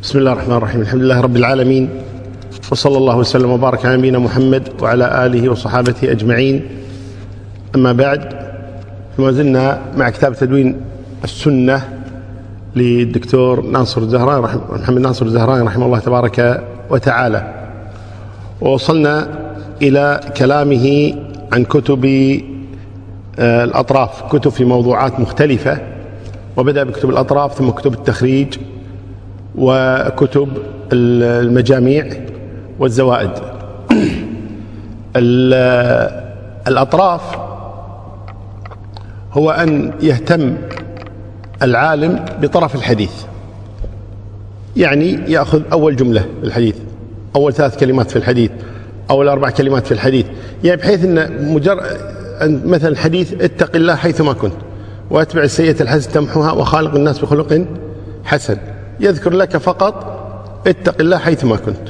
بسم الله الرحمن الرحيم. الحمد لله رب العالمين، وصلى الله وسلم وبارك على نبينا محمد وعلى آله وصحابته أجمعين. أما بعد، فما زلنا مع كتاب تدوين السنة للدكتور محمد ناصر الزهراني رحمه الله تبارك وتعالى، ووصلنا إلى كلامه عن كتب الأطراف، كتب في موضوعات مختلفة، وبدأ بكتب الأطراف ثم كتب التخريج وكتب المجاميع والزوائد. الأطراف هو أن يهتم العالم بطرف الحديث، يعني يأخذ أول جملة في الحديث، أول 3 كلمات في الحديث، أول 4 كلمات في الحديث، يعني بحيث أن مثلا الحديث اتق الله حيثما كنت واتبع السيئة الحسنة تمحوها وخالق الناس بخلق حسن، يذكر لك فقط اتق الله حيثما كنت.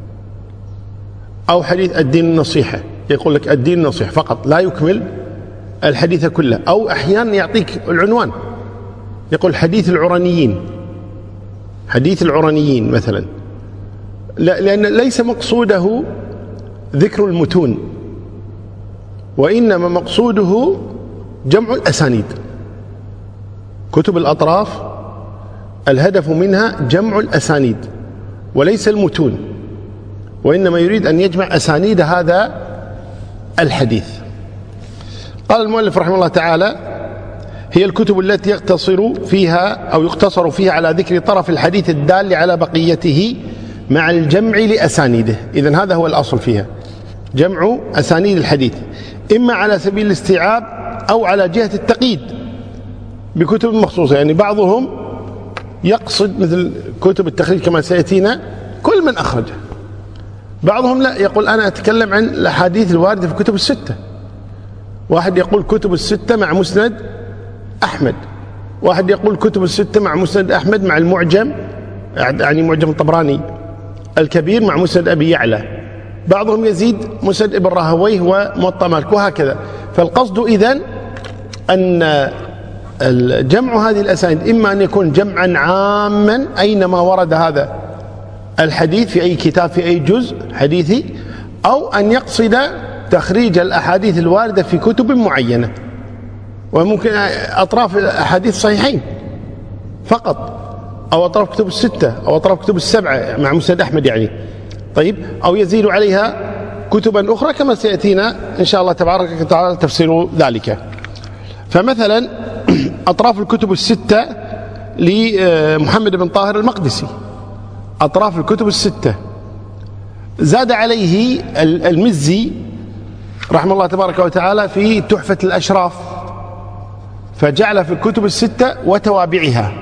أو حديث الدين النصيحة، يقول لك الدين النصيحة فقط، لا يكمل الحديث كله. أو أحيانا يعطيك العنوان، يقول حديث العرانيين، حديث العرانيين مثلا، لأن ليس مقصوده ذكر المتون، وإنما مقصوده جمع الأسانيد. كتب الأطراف الهدف منها جمع الأسانيد وليس المتون، وإنما يريد أن يجمع أسانيد هذا الحديث. قال المؤلف رحمه الله تعالى: هي الكتب التي يقتصر فيها على ذكر طرف الحديث الدال على بقيته مع الجمع لأسانيده. إذن هذا هو الأصل فيها، جمع أسانيد الحديث، إما على سبيل الاستيعاب أو على جهة التقييد بكتب مخصوصة. يعني بعضهم يقصد مثل كتب التخريج كما سيأتينا كل من أخرجه، بعضهم لا، يقول أنا أتكلم عن الأحاديث الواردة في كتب الستة. واحد يقول كتب الستة مع مسند أحمد، واحد يقول كتب الستة مع مسند أحمد مع المعجم، يعني معجم الطبراني الكبير مع مسند أبي يعلى، بعضهم يزيد مسند ابن راهويه وموطأ مالك، وهكذا. فالقصد إذن أن الجمع هذه الأسانيد إما أن يكون جمعا عاما أينما ورد هذا الحديث في أي كتاب في أي جزء حديثي، أو أن يقصد تخريج الأحاديث الواردة في كتب معينة، وممكن أطراف الأحاديث صحيحين فقط، أو أطراف كتب الستة، أو أطراف كتب السبعة مع مسند أحمد يعني. طيب، أو يزيد عليها كتبا أخرى كما سيأتينا إن شاء الله تبارك وتعالى تفسير ذلك. فمثلا أطراف الكتب الستة لمحمد بن طاهر المقدسي، أطراف الكتب الستة. زاد عليه المزي رحمه الله تبارك وتعالى في تحفة الأشراف، فجعل في الكتب الستة وتوابعها،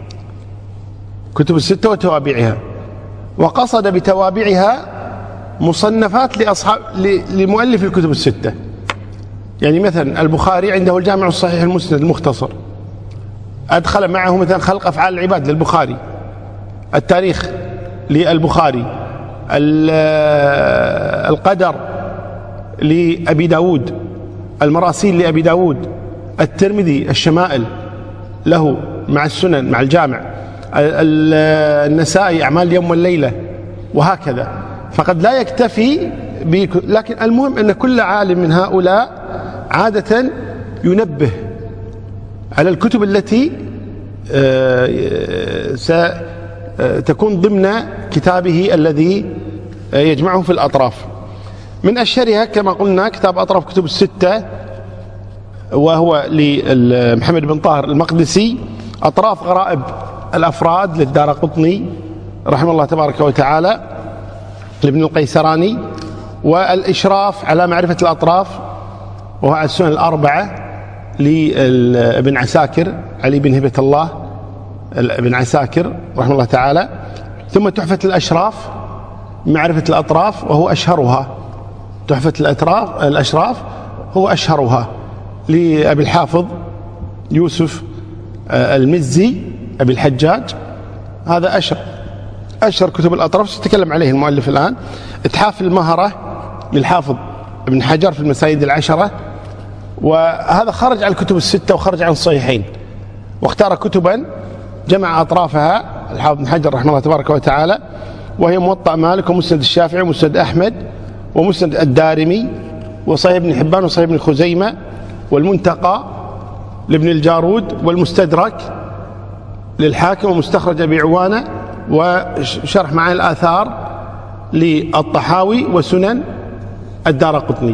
كتب الستة وتوابعها، وقصد بتوابعها مصنفات لمؤلف الكتب الستة. يعني مثلا البخاري عنده الجامع الصحيح المسند المختصر، أدخل معه مثلا خلق أفعال العباد للبخاري، التاريخ للبخاري، القدر لأبي داود، المراسيل لأبي داود، الترمذي الشمائل له مع السنن مع الجامع، النسائي أعمال اليوم والليلة، وهكذا. فقد لا يكتفي لكن المهم أن كل عالم من هؤلاء عادة ينبه على الكتب التي ستكون ضمن كتابه الذي يجمعه في الأطراف. من أشهرها كما قلنا كتاب أطراف كتب الستة، وهو لمحمد بن طاهر المقدسي، أطراف غرائب الأفراد للدارقطني رحمه الله تبارك وتعالى، لابن القيسراني، والإشراف على معرفة الأطراف وهو على السنن الأربعة لابن عساكر، علي بن هبة الله ابن عساكر رحمه الله تعالى. ثم تحفة الأشراف معرفة الأطراف وهو أشهرها، تحفة الأشراف هو أشهرها لأبي الحافظ يوسف المزي أبي الحجاج، هذا أشهر كتب الأطراف سيتكلم عليه المؤلف الآن. إتحاف المهرة للحافظ ابن حجر في المسايد العشرة، وهذا خرج عن الكتب الستة وخرج عن الصحيحين، واختار كتبا جمع أطرافها الحافظ بن حجر رحمه الله تبارك وتعالى، وهي موطأ مالك ومسند الشافعي ومسند أحمد ومسند الدارمي وصحيح ابن حبان وصحيح ابن خزيمة والمنتقى لابن الجارود والمستدرك للحاكم ومستخرج أبي عوانة وشرح معاني الآثار للطحاوي وسنن الدارقطني.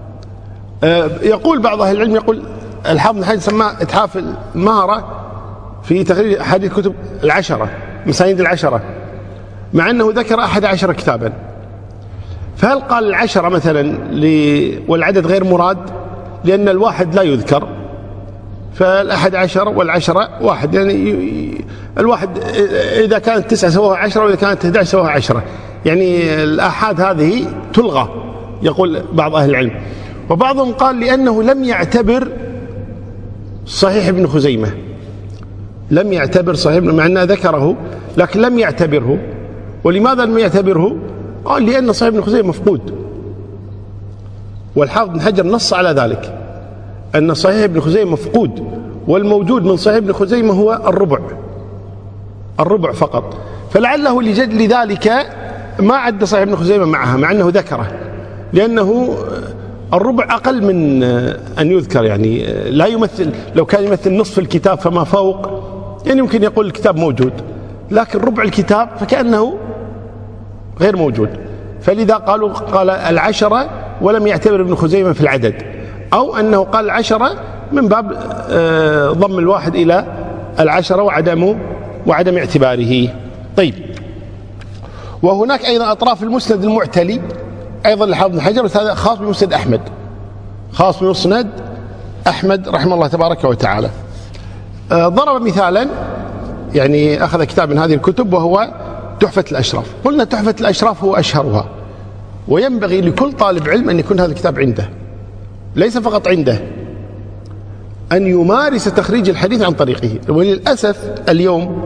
يقول بعض أهل العلم، يقول الحافظ بن حجر سماه إتحاف المهرة في تخريج أحاديث الكتب العشرة، مسانيد العشرة، مع أنه ذكر 11 كتابا. فهل قال العشرة مثلا والعدد غير مراد لأن الواحد لا يذكر، فال11 والعشرة واحد، يعني الواحد إذا كانت 9 سواها 10 وإذا كانت 11 سواها 10، يعني الآحاد هذه تلغى، يقول بعض أهل العلم. وبعضهم قال لأنه لم يعتبر صحيح ابن خزيمة، لم يعتبر صحيح، مع أنه ذكره لكن لم يعتبره. ولماذا لم يعتبره؟ قال لأن صحيح ابن خزيمة مفقود، والحافظ بن حجر نص على ذلك أن صحيح ابن خزيمة مفقود، والموجود من صحيح ابن خزيمة هو الربع فقط. فلعله لذلك ما عد صحيح ابن خزيمة معها، مع أنه ذكره، لأنه الربع أقل من أن يذكر، يعني لا يمثل، لو كان يمثل نصف الكتاب فما فوق يعني يمكن يقول الكتاب موجود، لكن ربع الكتاب فكأنه غير موجود. فلذا قال العشرة ولم يعتبر ابن خزيمة في العدد، أو أنه قال العشرة من باب ضم الواحد إلى العشرة وعدم اعتباره. طيب، وهناك أيضا أطراف المسند المعتلي أيضا للحافظ بن حجر، هذا خاص بمسند أحمد، خاص بمسند أحمد رحمه الله تبارك وتعالى. ضرب مثالا، يعني أخذ كتاب من هذه الكتب وهو تحفة الأشراف. قلنا تحفة الأشراف هو أشهرها، وينبغي لكل طالب علم أن يكون هذا الكتاب عنده، ليس فقط عنده، أن يمارس تخريج الحديث عن طريقه. وللأسف اليوم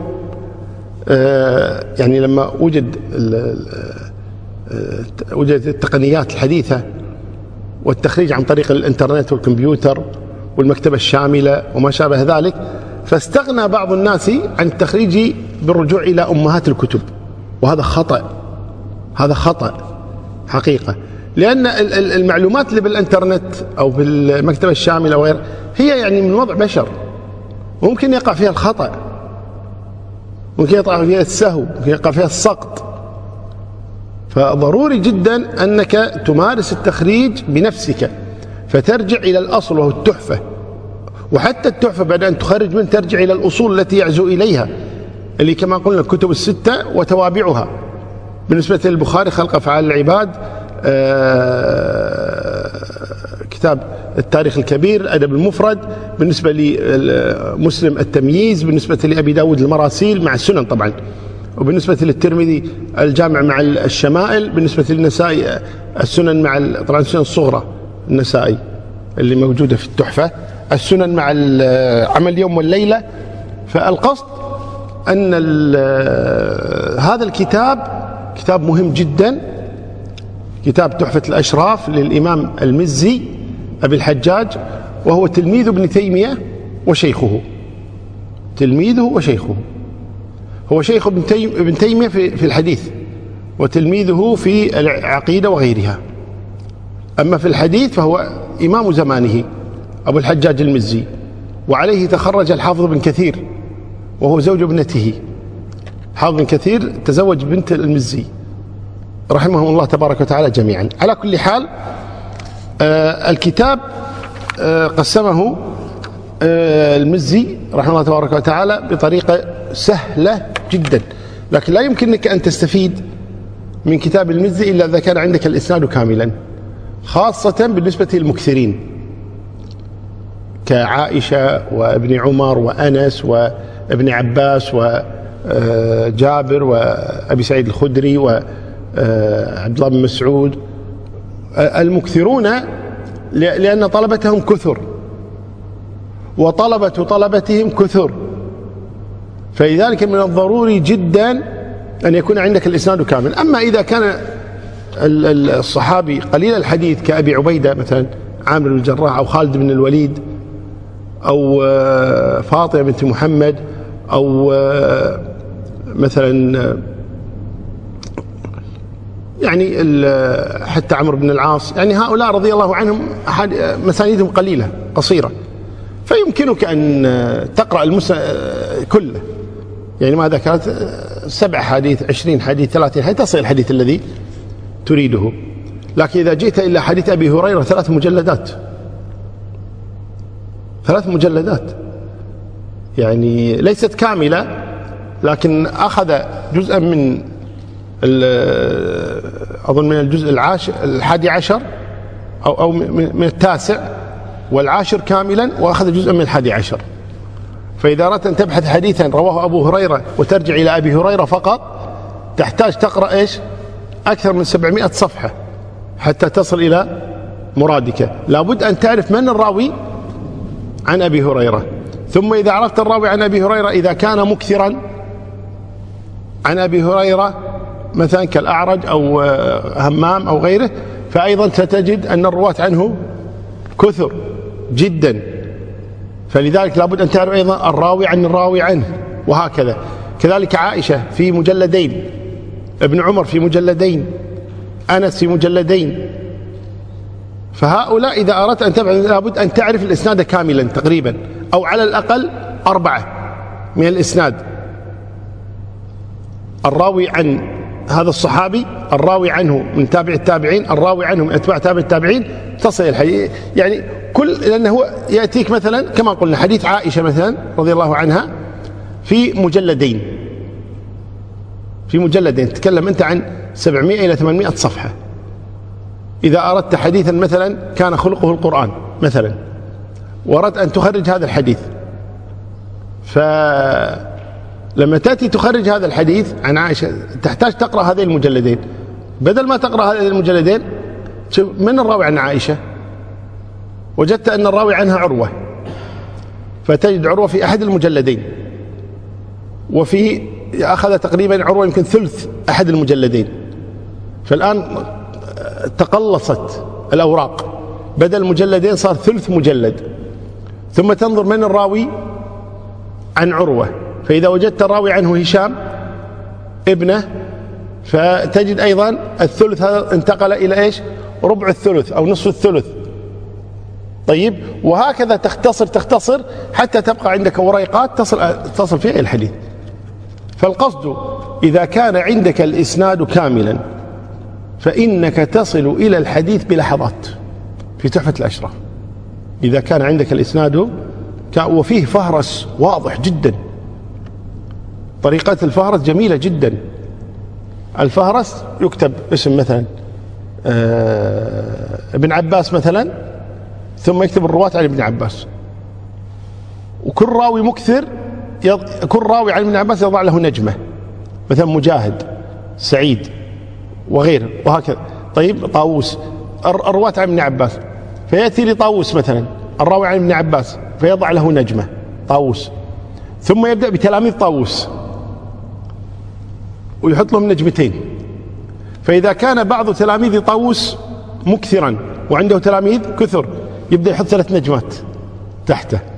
يعني لما وجدت التقنيات الحديثة والتخريج عن طريق الإنترنت والكمبيوتر والمكتبة الشاملة وما شابه ذلك، فاستغنى بعض الناس عن التخريج بالرجوع إلى أمهات الكتب، وهذا خطأ، هذا خطأ حقيقة. لأن المعلومات اللي بالإنترنت أو بالمكتبة الشاملة وغير هي يعني من وضع بشر، ممكن يقع فيها الخطأ، ممكن يقع فيها السهو، ممكن يقع فيها السقط. فضروري جدا أنك تمارس التخريج بنفسك، فترجع إلى الأصل وهو التحفة. وحتى التحفة بعد أن تخرج من ترجع إلى الأصول التي يعزو إليها، اللي كما قلنا الكتب الستة وتوابعها. بالنسبة للبخاري خلق أفعال العباد، كتاب التاريخ الكبير، الأدب المفرد. بالنسبة لمسلم التمييز. بالنسبة لأبي داود المراسيل مع السنن طبعا. وبالنسبة للترمذي الجامع مع الشمائل. بالنسبة للنسائي السنن مع طبعا السنن الصغرى النسائي اللي موجودة في التحفة، السنن مع عمل اليوم والليلة. فالقصد أن هذا الكتاب كتاب مهم جدا، كتاب تحفة الأشراف للإمام المزي أبي الحجاج، وهو تلميذ ابن تيمية وشيخه، تلميذه وشيخه. هو شيخ ابن تيمية في الحديث، وتلميذه في العقيدة وغيرها. أما في الحديث فهو إمام زمانه أبو الحجاج المزي، وعليه تخرج الحافظ بن كثير وهو زوج ابنته. حافظ بن كثير تزوج بنت المزي رحمهم الله تبارك وتعالى جميعا. على كل حال الكتاب قسمه المزي رحمه الله تبارك وتعالى بطريقة سهلة جدا، لكن لا يمكنك أن تستفيد من كتاب المزي إلا إذا كان عندك الإسناد كاملا، خاصة بالنسبة للمكثرين كعائشة وابن عمر وأنس وابن عباس وجابر وأبي سعيد الخدري وعبد الله بن مسعود. المكثرون لأن طلبتهم كثر وطلبة طلبتهم كثر، فلذلك من الضروري جدا أن يكون عندك الإسناد كامل. أما إذا كان الصحابي قليل الحديث كأبي عبيدة مثلا عامر بن الجراح، أو خالد بن الوليد، أو فاطمة بنت محمد، أو مثلا يعني حتى عمرو بن العاص، يعني هؤلاء رضي الله عنهم مسانيدهم قليلة قصيرة، فيمكنك أن تقرأ المسند كله، يعني ما ذكرت 7 حديث 20 حديث 30 حديث تصل الحديث الذي تريده. لكن إذا جئت إلى حديث أبي هريرة 3 مجلدات، 3 مجلدات، يعني ليست كاملة، لكن أخذ جزءا من أظن من الجزء 11 أو من 9 و10 كاملا، وأخذ جزءا من 11. فإذا أردت أن تبحث حديثا رواه أبو هريرة وترجع إلى أبي هريرة فقط، تحتاج تقرأ إيش؟ أكثر من 700 صفحة حتى تصل إلى مرادك. لابد أن تعرف من الراوي عن أبي هريرة، ثم إذا عرفت الراوي عن أبي هريرة إذا كان مكثرا عن أبي هريرة مثلا كالأعرج أو همام أو غيره، فأيضا ستجد أن الرواة عنه كثر جدا، فلذلك لابد أن تعرف أيضا الراوي عن الراوي عنه، وهكذا. كذلك عائشة في مجلدين، ابن عمر في مجلدين، أنس في مجلدين. فهؤلاء إذا أردت أن تبحث لابد أن تعرف الإسناد كاملا تقريبا، أو على الأقل 4 من الإسناد: الراوي عن هذا الصحابي، الراوي عنه من تابع التابعين، الراوي عنه من أتباع تابع التابعين، تصل الحديث يعني لأنه هو يأتيك مثلا كما قلنا حديث عائشة مثلا رضي الله عنها في مجلدين، تتكلم أنت عن 700 إلى 800 صفحة. إذا أردت حديثا مثلا كان خلقه القرآن مثلا، وأردت أن تخرج هذا الحديث، فلما تأتي تخرج هذا الحديث عن عائشة تحتاج تقرأ هذين المجلدين. بدل ما تقرأ هذين المجلدين، من الراوي عن عائشة؟ وجدت أن الراوي عنها عروة، فتجد عروة في أحد المجلدين، وفي أخذ تقريبا عروة يمكن ثلث أحد المجلدين. فالآن تقلصت الأوراق، بدل مجلدين صار ثلث مجلد. ثم تنظر من الراوي عن عروة، فإذا وجدت الراوي عنه هشام ابنه، فتجد أيضا الثلث هذا انتقل إلى إيش؟ ربع الثلث أو نصف الثلث. طيب، وهكذا تختصر حتى تبقى عندك وريقات تصل فيها الحديث. فالقصد إذا كان عندك الإسناد كاملا فإنك تصل إلى الحديث بلحظات. في تحفة الأشراف إذا كان عندك الإسناد وفيه فهرس واضح جدا، طريقة الفهرس جميلة جدا. الفهرس يكتب اسم مثلا ابن عباس مثلا، ثم يكتب الرواة عن ابن عباس، وكل راوي مكثر كل راوي عن ابن عباس يضع له نجمة، مثلا مجاهد، سعيد، وغيره، وهكذا. طيب، طاووس الرواة عن ابن عباس، فيأتي لطاووس مثلا الراوي عن ابن عباس فيضع له نجمة طاووس، ثم يبدأ بتلاميذ طاووس ويحط لهم نجمتين. فإذا كان بعض تلاميذ طاووس مكثرا وعنده تلاميذ كثر، يبدأ يحط 3 نجمات تحته.